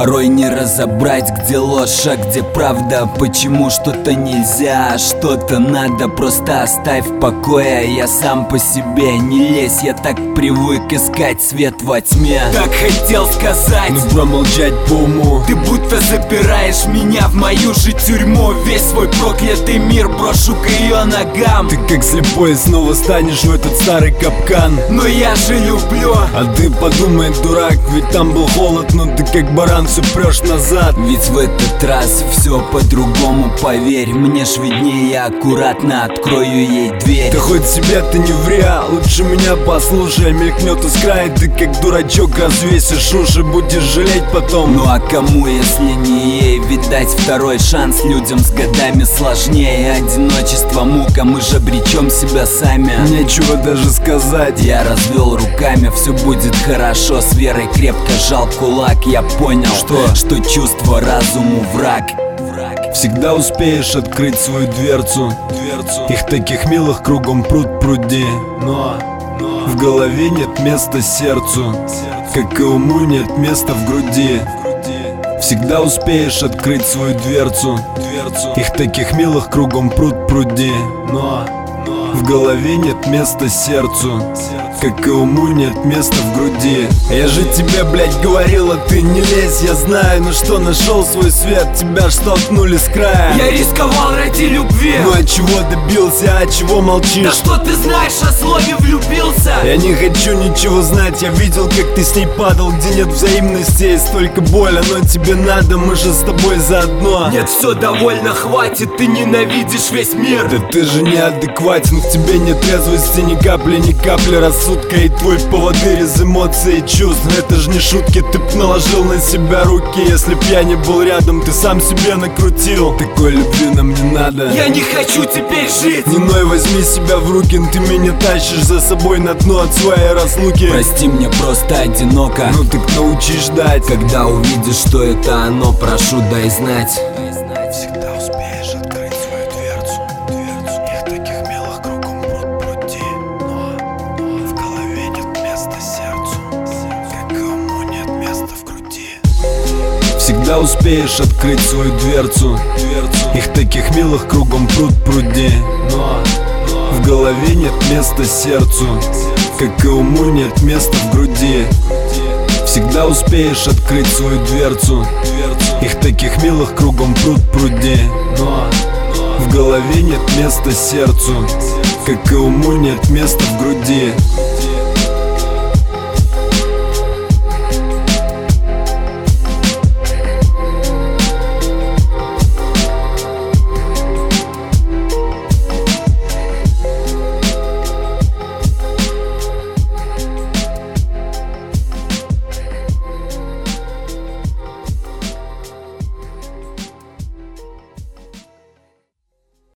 Порой не разобрать, где ложь, а где правда. Почему что-то нельзя, а что-то надо. Просто оставь в покое, я сам по себе. Не лезь, я так привык искать свет во тьме. Так хотел сказать, но промолчать по уму. ты будто запираешь меня в мою же тюрьму. Весь свой проклятый мир брошу к ее ногам. Ты как слепой снова станешь в этот старый капкан. Но я же люблю. А ты подумай, дурак, ведь там был холод, но ты как баран все прешь назад. Ведь в этот раз все по-другому, поверь. Мне ж виднее, я аккуратно открою ей дверь. Ты хоть себе ты не ври, лучше меня послушай. Мелькнет из края, ты как дурачок развесишь уши, будешь жалеть потом. Ну а кому, если не ей? Ведь дать второй шанс людям с годами сложнее. Одиночество мука, мы же обречем себя сами. Нечего даже сказать. Я развел руками, все будет хорошо. С верой крепко жал кулак. Я понял, что чувство разуму враг. Всегда успеешь открыть свою дверцу. Их таких милых кругом пруд пруди. Но в голове нет места сердцу, как и уму нет места в груди. Всегда успеешь открыть свою дверцу. Их таких милых кругом пруд пруди. Но в голове нет места сердцу, как и уму нет места в груди. Я же тебе, блядь, говорила, ты не лезь, я знаю, но что нашел свой свет, тебя ж столкнули с края. Я рисковал ради любви. Ну а чего добился, а чего молчишь? Да что ты знаешь о слове влюбился? Я не хочу ничего знать, я видел, как ты с ней падал, где нет взаимности, есть только боль, но тебе надо, мы же с тобой заодно. Нет, все довольно, хватит, ты ненавидишь весь мир. Да ты же неадекватен, в тебе нет трезвости, ни капли рассудка. И твой поводырь из эмоций и чувств. Это ж не шутки, ты б наложил на себя руки. Если б я не был рядом, ты сам себе накрутил. Такой любви нам не надо. Я не хочу теперь жить. Не ной, возьми себя в руки, ты меня тащишь за собой на дно от своей разлуки. Прости, мне просто одиноко. Ну так научись ждать. Когда увидишь, что это оно, прошу, дай знать. Всегда успеешь открыть свою дверцу. Их таких милых кругом пруд пруди. Но в голове нет места сердцу, как и уму нет места в груди. Всегда успеешь открыть свою дверцу. Их таких милых кругом пруд пруди. Но в голове нет места сердцу, как и уму нет места в груди. Всегда успеешь открыть свою дверцу. Их таких милых кругом пруд пруди. Но в голове нет места сердцу, как и уму нет места в груди.